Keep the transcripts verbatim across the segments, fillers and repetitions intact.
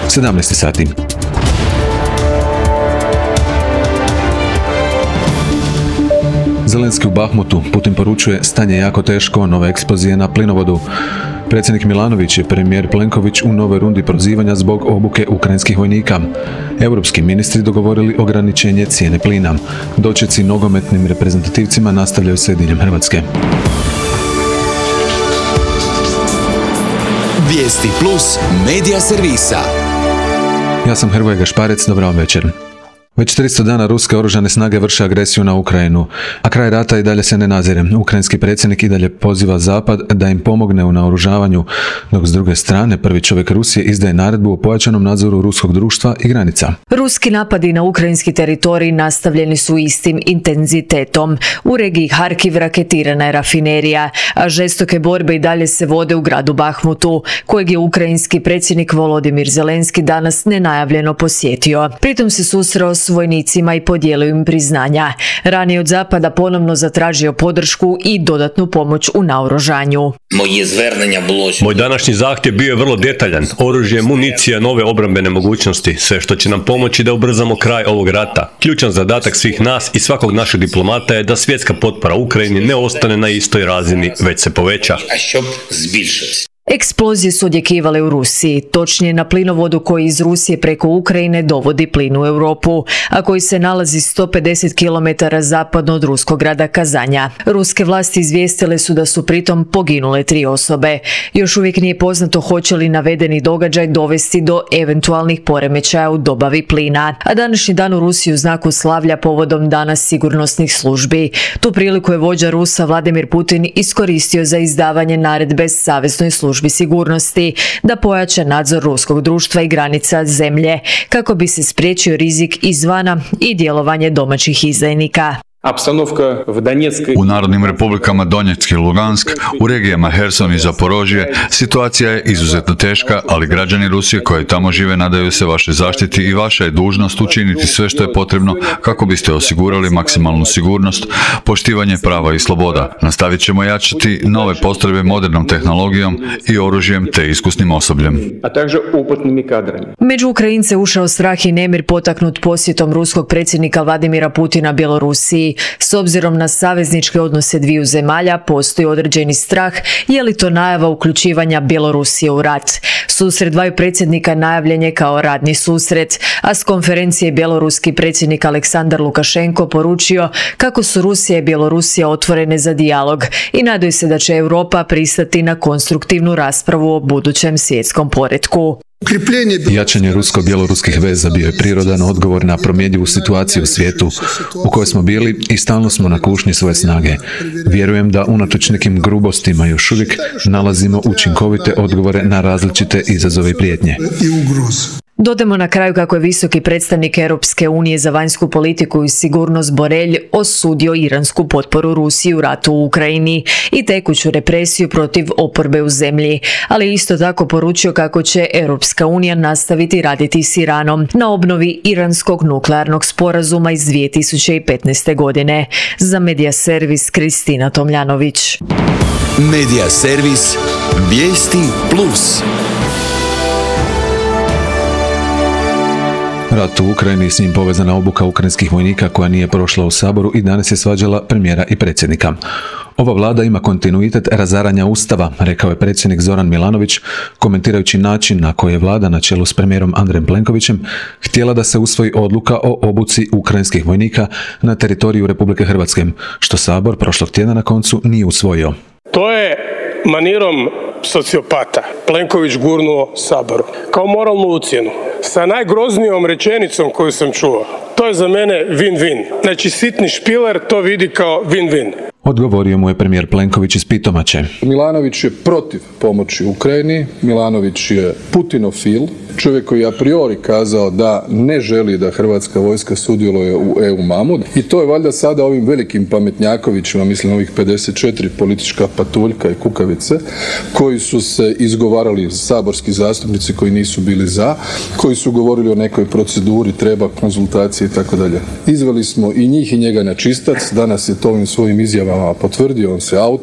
sedamnaest sati. Zelenski u Bahmutu. Putin poručuje stanje jako teško, nove eksplozije na plinovodu. Predsjednik Milanović i premijer Plenković u novoj rundi prozivanja zbog obuke ukrajinskih vojnika. Europski ministri dogovorili ograničenje cijene plina. Dočeci nogometnim reprezentativcima nastavljaju se diljem Hrvatske. Vijesti plus medija servisa. Ja sam Hrvoje Gašparec, dobar vam večer. Već tristo dana ruske oružane snage vrše agresiju na Ukrajinu, a kraj rata i dalje se ne nazire. Ukrajinski predsjednik i dalje poziva Zapad da im pomogne u naoružavanju, dok s druge strane prvi čovjek Rusije izdaje naredbu o pojačanom nadzoru ruskog društva i granica. Ruski napadi na ukrajinski teritorij nastavljeni su istim intenzitetom. U regiji Harkiv raketirana je rafinerija, a žestoke borbe i dalje se vode u gradu Bahmutu, kojeg je ukrajinski predsjednik Volodimir Zelenski danas nenajavljeno posjetio. Pritom se susreo s vojnicima i podijelio im priznanja. Ranije od Zapada ponovno zatražio podršku i dodatnu pomoć u naoružanju. Moj današnji zahtjev bio je vrlo detaljan. Oružje, municija, nove obrambene mogućnosti, sve što će nam pomoći da ubrzamo kraj ovog rata. Ključan zadatak svih nas i svakog našeg diplomata je da svjetska potpora Ukrajini ne ostane na istoj razini, već se poveća. Eksplozije su odjekivale u Rusiji, točnije na plinovodu koji iz Rusije preko Ukrajine dovodi plin u Europu, a koji se nalazi sto pedeset kilometara zapadno od ruskog grada Kazanja. Ruske vlasti izvijestile su da su pritom poginule tri osobe. Još uvijek nije poznato hoće li navedeni događaj dovesti do eventualnih poremećaja u dobavi plina. A današnji dan u Rusiji u znaku slavlja povodom Dana sigurnosnih službi. Tu priliku je vođa Rusa Vladimir Putin iskoristio za izdavanje naredbe saveznoj službi sigurnosti da pojača nadzor ruskog društva i granica zemlje kako bi se spriječio rizik izvana i djelovanje domaćih izdajnika. U narodnim republikama Donjeck i Lugansk, u regijama Herson i Zaporožje, situacija je izuzetno teška, ali građani Rusije koji tamo žive nadaju se vašoj zaštiti i vaša je dužnost učiniti sve što je potrebno kako biste osigurali maksimalnu sigurnost, poštivanje prava i sloboda. Nastavit ćemo jačati nove postrojbe modernom tehnologijom i oružjem te iskusnim osobljem. Među Ukrajince ušao strah i nemir potaknut posjetom ruskog predsjednika Vladimira Putina Bjelorusiji. S obzirom na savezničke odnose dviju zemalja, postoji određeni strah je li to najava uključivanja Bjelorusije u rat. Susret dvaju predsjednika najavljen je kao radni susret, a s konferencije bjeloruski predsjednik Aleksandar Lukašenko poručio kako su Rusija i Bjelorusija otvorene za dijalog i nadaju se da će Europa pristati na konstruktivnu raspravu o budućem svjetskom poretku. Jačanje rusko-bjeloruskih veza bio je prirodan odgovor na promjenjivu situaciju u svijetu u kojoj smo bili i stalno smo na kušnji svoje snage. Vjerujem da unatoč nekim grubostima još uvijek nalazimo učinkovite odgovore na različite izazove i prijetnje. Dodamo na kraju kako je visoki predstavnik Europske unije za vanjsku politiku i sigurnost Borelj osudio iransku potporu Rusiji u ratu u Ukrajini i tekuću represiju protiv oporbe u zemlji, ali isto tako poručio kako će Europska unija nastaviti raditi s Iranom na obnovi iranskog nuklearnog sporazuma iz dvije tisuće petnaeste. godine. Za Medija servis Kristina Tomljanović. Medija servis Vijesti plus. Rat u Ukrajini i s njim povezana obuka ukrajinskih vojnika koja nije prošla u Saboru i danas je svađala premijera i predsjednika. Ova vlada ima kontinuitet razaranja Ustava, rekao je predsjednik Zoran Milanović, komentirajući način na koji je vlada na čelu s premijerom Andrejem Plenkovićem htjela da se usvoji odluka o obuci ukrajinskih vojnika na teritoriju Republike Hrvatske, što Sabor prošlog tjedna na koncu nije usvojio. To je manirom sociopata Plenković gurnuo Saboru kao moralnu ucjenu sa najgroznijom rečenicom koju sam čuo. To je za mene win-win. Znači sitni špiler to vidi kao win-win. Odgovorio mu je premijer Plenković iz Pitomače. Milanović je protiv pomoći Ukrajini, Milanović je putinofil, čovjek koji je a priori kazao da ne želi da hrvatska vojska sudjeluje u E U Mamu. I to je valjda sada ovim velikim pametnjakovićima, mislim ovih pedeset četiri politička patuljka i kukavice, koji su se izgovarali saborski zastupnici koji nisu bili za, koji su govorili o nekoj proceduri, treba konzultacije i tako dalje. Izveli smo i njih i njega na čistac, danas je to ovim svojim izjavama potvrdio, on se autao.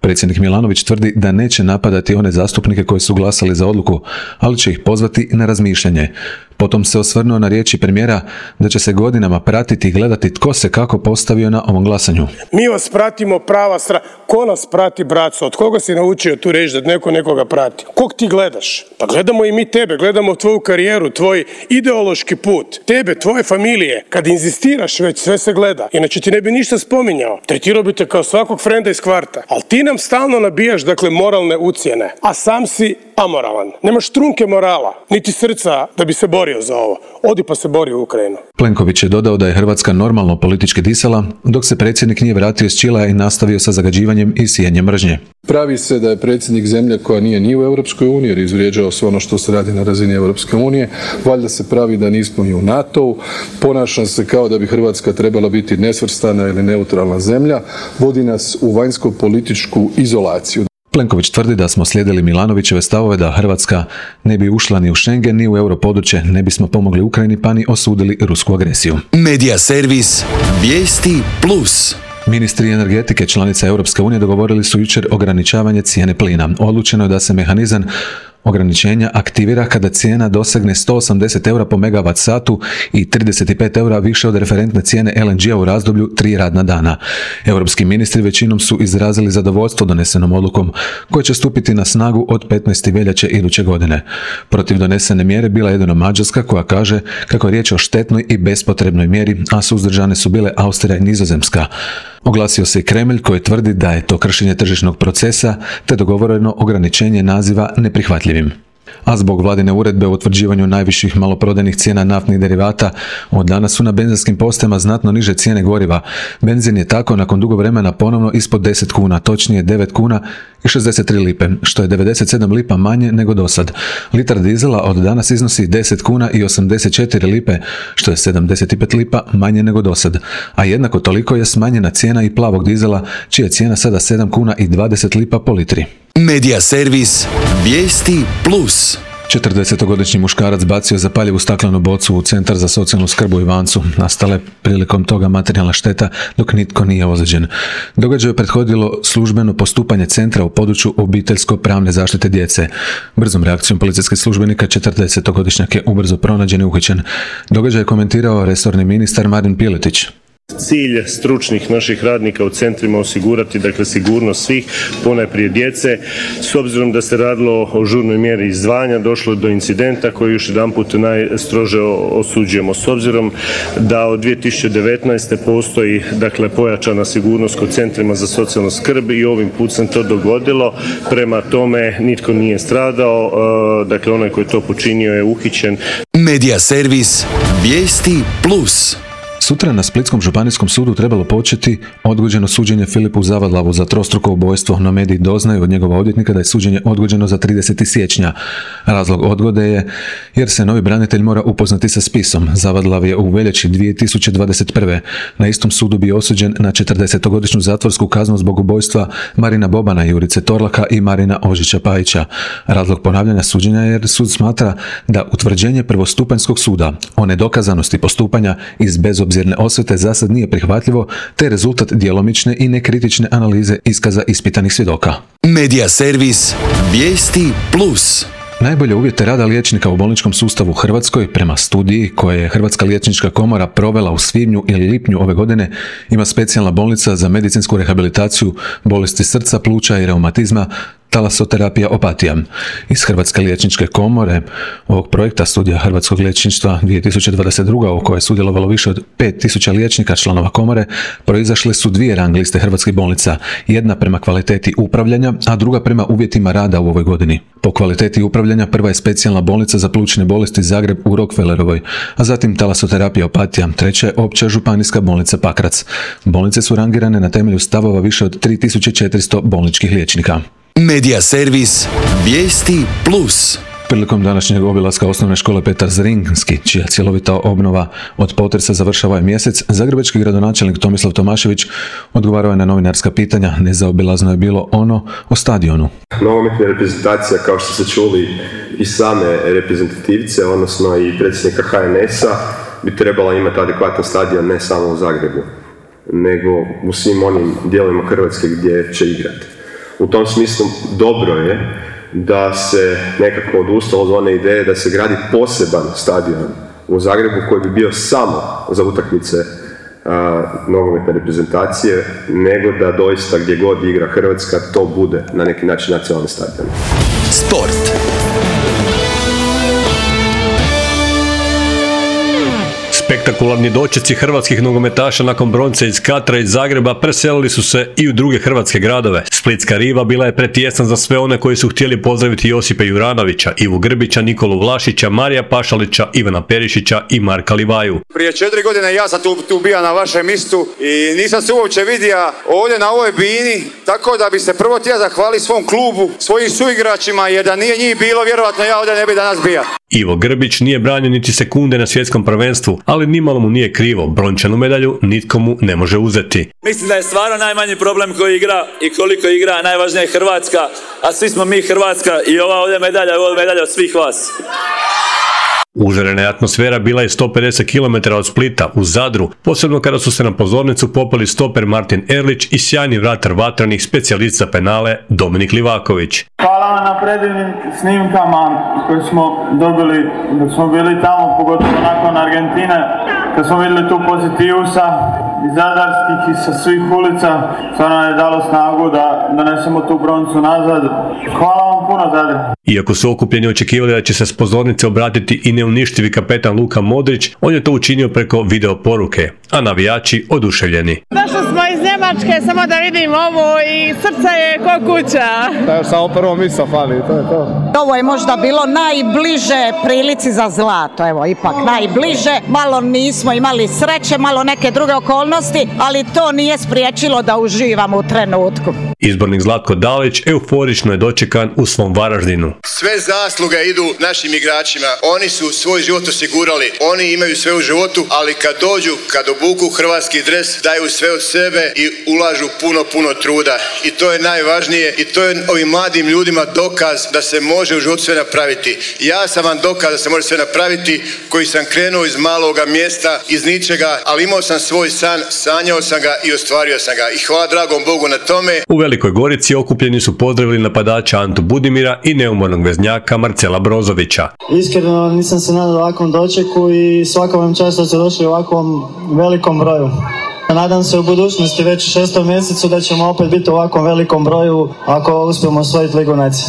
Predsjednik Milanović tvrdi da neće napadati one zastupnike koji su glasali za odluku, ali će ih pozvati na razmišljanje. Potom se osvrnuo na riječi premijera da će se godinama pratiti i gledati tko se kako postavio na ovom glasanju. Mi vas pratimo prava strana. Ko nas prati, braco? Od koga si naučio tu reći da neko nekoga prati? Kog ti gledaš? Pa gledamo i mi tebe, gledamo tvoju karijeru, tvoj ideološki put, tebe, tvoje familije. Kad inzistiraš već, sve se gleda. Inače ti ne bi ništa spominjao. Tretirao bi te kao svakog frenda iz kvarta. Ali ti nam stalno nabijaš, dakle, moralne ucjene. A sam si amoralan. Nemaš trunke morala, niti srca da bi se borio za ovo. Odi pa se bori u Ukrajinu. Plenković je dodao da je Hrvatska normalno politički disala, dok se predsjednik nije vratio iz Čileja i nastavio sa zagađivanjem i sijanjem mržnje. Pravi se da je predsjednik zemlje koja nije ni u Europskoj uniji, jer izvrijeđao sve ono što se radi na razini Europske unije. Valjda se pravi da nismo i u NATO-u. Ponaša se kao da bi Hrvatska trebala biti nesvrstana ili neutralna zemlja. Vodi nas u vanjsko-političku izolaciju. Plenković tvrdi da smo slijedili Milanovićeve stavove da Hrvatska ne bi ušla ni u Schengen ni u europodručje, ne bismo pomogli Ukrajini pa ni osudili rusku agresiju. Medija servis Vijesti plus. Ministri energetike članica Europske unije dogovorili su jučer ograničavanje cijene plina. Odlučeno je da se mehanizam ograničenja aktivira kada cijena dosegne sto osamdeset eura po megavat satu i trideset pet eura više od referentne cijene L N G-a u razdoblju tri radna dana. Europski ministri većinom su izrazili zadovoljstvo donesenom odlukom koja će stupiti na snagu od petnaestog veljače iduće godine. Protiv donesene mjere bila je jedino Mađarska koja kaže kako je riječ o štetnoj i bespotrebnoj mjeri, a suzdržane su bile Austrija i Nizozemska. Oglasio se i Kremlj koji tvrdi da je to kršenje tržišnog procesa te dogovoreno ograničenje naziva neprihvatljivim. A zbog vladine uredbe o utvrđivanju najviših maloprodajnih cijena naftnih derivata, od danas su na benzinskim postajama znatno niže cijene goriva. Benzin je tako nakon dugo vremena ponovno ispod deset kuna, točnije devet kuna i šezdeset tri lipe, što je devedeset sedam lipa manje nego dosad. Litar dizela od danas iznosi deset kuna i osamdeset četiri lipe, što je sedamdeset pet lipa manje nego dosad. A jednako toliko je smanjena cijena i plavog dizela, čija je cijena sada sedam kuna i dvadeset lipa po litri. Medija servis Vijesti plus. četrdesetogodišnji muškarac bacio zapaljivu staklenu bocu u Centar za socijalnu skrb u Ivancu. Nastala je prilikom toga materijalna šteta, dok nitko nije ozlijeđen. Događaju je prethodilo službeno postupanje centra u području obiteljsko-pravne zaštite djece. Brzom reakcijom policijskih službenika četrdesetogodišnjak je ubrzo pronađen i uhićen. Događaj je komentirao resorni ministar Marin Piletić. Cilj stručnih naših radnika u centrima osigurati, dakle, sigurnost svih, ponajprije djece. S obzirom da se radilo o žurnoj mjeri izdvajanja, došlo je do incidenta koji još jedanput najstrože osuđujemo. S obzirom da od dvije tisuće devetnaeste. postoji, dakle, pojačana sigurnost kod centrima za socijalnu skrb i ovim put se to dogodilo. Prema tome nitko nije stradao, dakle onaj koji je to počinio je uhićen. Medija servis Vijesti plus. Sutra na Splitskom županijskom sudu trebalo početi odgođeno suđenje Filipu Zavadlavu za trostruko ubojstvo, no mediji doznaju od njegova odvjetnika da je suđenje odgođeno za tridesetog siječnja. Razlog odgode je jer se novi branitelj mora upoznati sa spisom. Zavadlav je u veljači dvije tisuće dvadeset prve. na istom sudu bio osuđen na četrdesetogodišnju zatvorsku kaznu zbog ubojstva Marina Bobana, Jurice Torlaka i Marina Ožića Pajića. Razlog ponavljanja suđenja je jer sud smatra da utvrđenje prvostupanjskog suda o nedokazanosti postupanja iz bezobzirne osvete zasad nije prihvatljivo, te rezultat djelomične i nekritične analize iskaza ispitanih svjedoka. Medija servis Vijesti plus. Najbolje uvjete rada liječnika u bolničkom sustavu u Hrvatskoj, prema studiji koje je Hrvatska liječnička komora provela u svibnju ili lipnju ove godine, ima specijalna bolnica za medicinsku rehabilitaciju bolesti srca, pluća i reumatizma, talasoterapija Opatija. Iz Hrvatske liječničke komore ovog projekta studija Hrvatskog liječništva dvije tisuće dvadeset druga. u kojoj je sudjelovalo više od pet tisuća liječnika članova komore, proizašle su dvije rang liste hrvatskih bolnica, jedna prema kvaliteti upravljanja, a druga prema uvjetima rada u ovoj godini. Po kvaliteti upravljanja prva je specijalna bolnica za plućne bolesti Zagreb u Rockefellerovoj, a zatim talasoterapija Opatija, treća je opća županijska bolnica Pakrac. Bolnice su rangirane na temelju stavova više od tri tisuće četiristo bolničkih liječnika. Medija servis Vijesti plus. Prilikom današnjeg obilaska osnovne škole Petar Zrinski, čija cjelovita obnova od potresa završava ovaj mjesec, zagrebački gradonačelnik Tomislav Tomašević odgovarao je na novinarska pitanja. Nezaobilazno je bilo ono o stadionu. Nogometna reprezentacija, kao što ste čuli i same reprezentativce, odnosno i predsjednika H N S-a, bi trebala imati adekvatan stadion ne samo u Zagrebu, nego u svim onim dijelovima Hrvatske gdje će igrati. U tom smislu dobro je da se nekako odustalo od one ideje da se gradi poseban stadion u Zagrebu koji bi bio samo za utakmice nogometne reprezentacije, nego da doista gdje god igra Hrvatska to bude na neki način nacionalni stadion. Sport. Spektakularni dočeci hrvatskih nogometaša nakon bronce iz Katra i Zagreba preselili su se i u druge hrvatske gradove. Splitska riva bila je pretjesna za sve one koji su htjeli pozdraviti Josipa Juranovića, Ivu Grbića, Nikolu Vlašića, Marija Pašalića, Ivana Perišića i Marka Livaju. Prije četiri godine ja sam tu, tu bio na vašem mistu i nisam se uopće vidio ovdje na ovoj bini, tako da bi se prvo htio zahvaliti svom klubu, svojim suigračima, jer da nije njih bilo, vjerovatno ja ovdje ne bi danas bio. Ivo Grbić nije branio niti sekunde na svjetskom prvenstvu, ali nimalo mu nije krivo, brončanu medalju nitko mu ne može uzeti. Mislim da je stvarno najmanji problem koji igra i koliko igra, najvažnija je Hrvatska, a svi smo mi Hrvatska i ova ovdje medalja je ova medalja od svih vas. Užarena je atmosfera bila je sto pedeset kilometara od Splita u Zadru, posebno kada su se na pozornicu popeli stoper Martin Erlić i sjajni vratar vatrenih specijalist za penale Dominik Livaković. Hvala vam na predivnim snimkama koje smo dobili dok smo bili tamo, pogotovo nakon Argentine, kad smo vidjeli tu pozitivu sa zadarskih i sa svih ulica, stvarno je dalo snagu da donesemo tu broncu nazad. Hvala vam puno, Zadar. Iako su okupljeni očekivali da će se s pozornice obratiti i neuništivi kapetan Luka Modrić, on je to učinio preko video poruke, a navijači oduševljeni. Došli smo iz Njemačke samo da vidim ovo i srce je ko kuća. Da, samo prvo misao fali, to je to. Ovo je možda bilo najbliže prilici za zlato, evo ipak najbliže. Malo nismo imali sreće, malo neke druge okolnosti, ali to nije spriječilo da uživamo u trenutku. Izbornik Zlatko Dalić euforično je dočekan u svom Varaždinu. Sve zasluge idu našim igračima. Oni su svoj život osigurali. Oni imaju sve u životu, ali kad dođu, kad obuku hrvatski dres, daju sve od sebe i ulažu puno, puno truda. I to je najvažnije i to je ovim mladim ljudima dokaz da se može u životu sve napraviti. Ja sam vam dokaz da se može sve napraviti, koji sam krenuo iz maloga mjesta, iz ničega, ali imao sam svoj san, sanjao sam ga i ostvario sam ga. I hvala dragom Bogu na tome. U Velikoj Gorici okupljeni su pozdravili napadača Antu Budimira i neumornog veznjaka Marcela Brozovića. Iskreno nisam se nadao ovakvom dočeku i svaka vam čast da ste došli u ovakvom velikom broju. Nadam se u budućnosti već u šestom mjesecu da ćemo opet biti u ovakvom velikom broju ako uspijemo osvojiti Ligu nacija.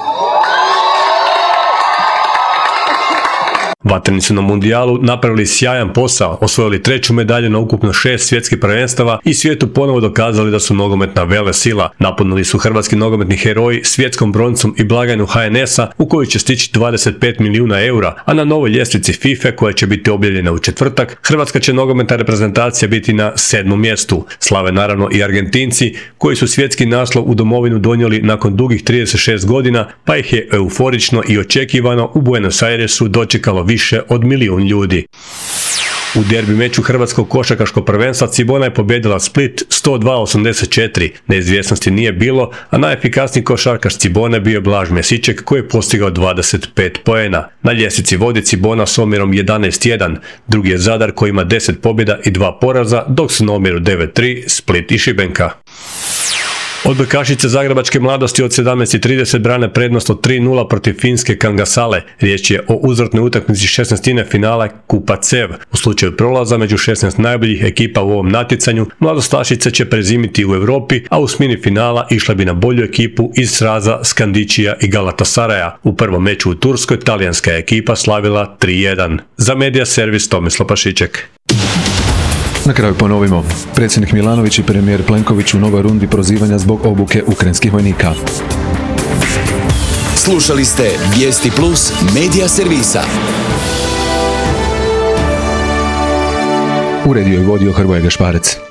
Vatreni su na mundijalu napravili sjajan posao, osvojili treću medalju na ukupno šest svjetskih prvenstava i svijetu ponovo dokazali da su nogometna velesila. Napunili su hrvatski nogometni heroji svjetskom broncom i blagajnu H N S-a u koju će stići dvadeset pet milijuna eura, a na novoj ljestvici FIFA koja će biti objavljena u četvrtak, hrvatska će nogometna reprezentacija biti na sedmom mjestu. Slave naravno i Argentinci koji su svjetski naslov u domovinu donijeli nakon dugih trideset šest godina, pa ih je euforično i očekivano u Buenos Airesu dočekalo više od milijun ljudi. U derbi meču hrvatskog košarkaškog prvenstva Cibona je pobijedila Split sto dva osamdeset četiri. Neizvjesnosti nije bilo, a najefikasniji košarkaš Cibone bio je Blaž Mesiček koji je postigao dvadeset pet poena. Na ljestvici vodi Cibona s omjerom jedanaest jedan, drugi je Zadar koji ima deset pobjeda i dva poraza, dok su na omjeru devet tri Split i Šibenka. Odbojkašice zagrebačke mladosti od sedamnaest i trideset brane prednost od tri nula protiv finske Kangasale. Riječ je o uzvratnoj utakmici šesnaestine finala Kupa Cev. U slučaju prolaza među šesnaest najboljih ekipa u ovom natjecanju, mladostašice će prezimiti u Europi, a u smini finala išla bi na bolju ekipu iz sraza Skandičija i Galatasaraja. U prvom meču u Turskoj talijanska je ekipa slavila tri jedan. Za Medija servis Tomislav Pašiček. Na kraju ponovimo. Predsjednik Milanović i premijer Plenković u novoj rundi prozivanja zbog obuke ukrajinskih vojnika. Slušali ste Vijesti Plus Medija servisa. Uredio i vodio Hrvoje Gašparec.